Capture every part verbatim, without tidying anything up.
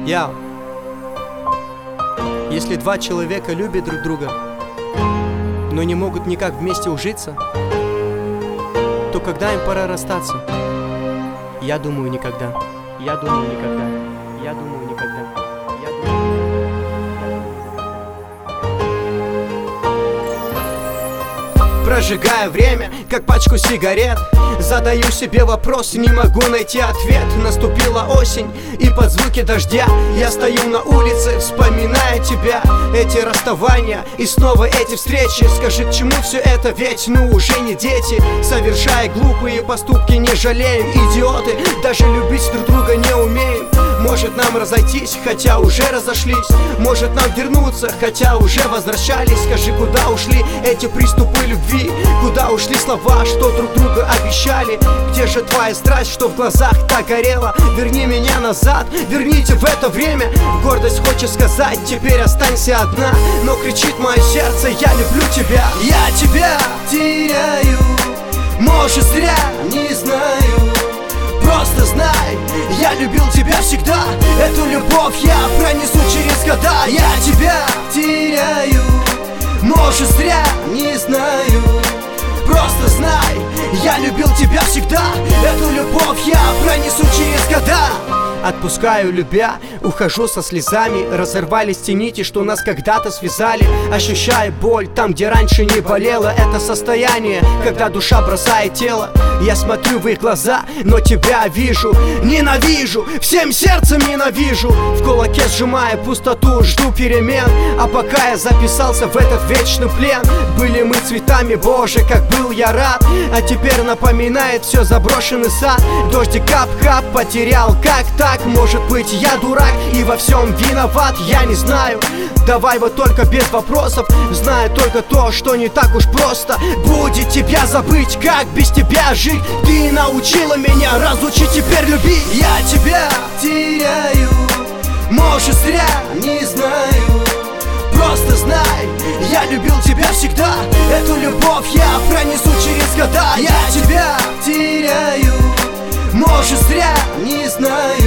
Я. Если два человека любят друг друга, но не могут никак вместе ужиться, то когда им пора расстаться? Я думаю, никогда. Я думаю, никогда. Я думаю, никогда. Я думаю... Прожигая время, как пачку сигарет, задаю себе вопрос, не могу найти ответ. Наступила осень, и под звуки дождя я стою на улице, вспоминая тебя. Эти расставания и снова эти встречи. Скажи, к чему все это, ведь ну уже не дети. Совершая глупые поступки, не жалеем, идиоты. Даже любить друг друга не умеем. Может нам разойтись, хотя уже разошлись. Может нам вернуться, хотя уже возвращались. Скажи, куда ушли эти приступы любви? Куда ушли слова, что друг друга обещали? Где же твоя страсть, что в глазах так горела? Верни меня назад, верните в это время. Гордость хочет сказать, теперь останься одна. Но кричит мое сердце, я люблю тебя. Я тебя теряю, может зря, не знаю. Просто знай, я любил тебя всегда. Эту любовь я пронесу через года. Я тебя теряю, может зря, не знаю. Просто знай, я любил тебя всегда. Эту любовь я пронесу через года. Отпускаю, любя, ухожу со слезами. Разорвались те нити, что нас когда-то связали. Ощущаю боль там, где раньше не болело. Это состояние, когда душа бросает тело. Я смотрю в их глаза, но тебя вижу. Ненавижу, всем сердцем ненавижу. В кулаке сжимая пустоту, жду перемен. А пока я записался в этот вечный плен, были мы цветами, боже, как был я рад. А теперь напоминает все заброшенный сад. Дождик кап-кап, потерял, как так? Может быть, я дурак и во всем виноват, я не знаю. Давай вот только без вопросов. Знаю только то, что не так уж просто будет тебя забыть, как без тебя жить. Ты научила меня, разучи теперь любить. Я тебя теряю, может зря, не знаю. Просто знай, я любил тебя всегда. Эту любовь я пронесу через года. Я тебя теряю, может зря, не знаю.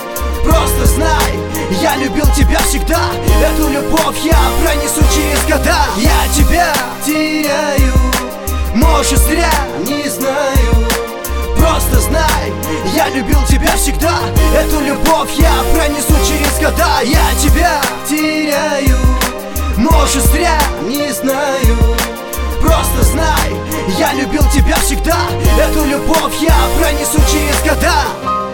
Просто знай, я любил тебя всегда. Эту любовь я пронесу через года. Я тебя теряю, может зря, не знаю. Просто знай, я любил тебя всегда. Эту любовь я пронесу через года. Я тебя теряю, может зря, не знаю. Просто знай, я любил тебя всегда. Эту любовь я пронесу через года.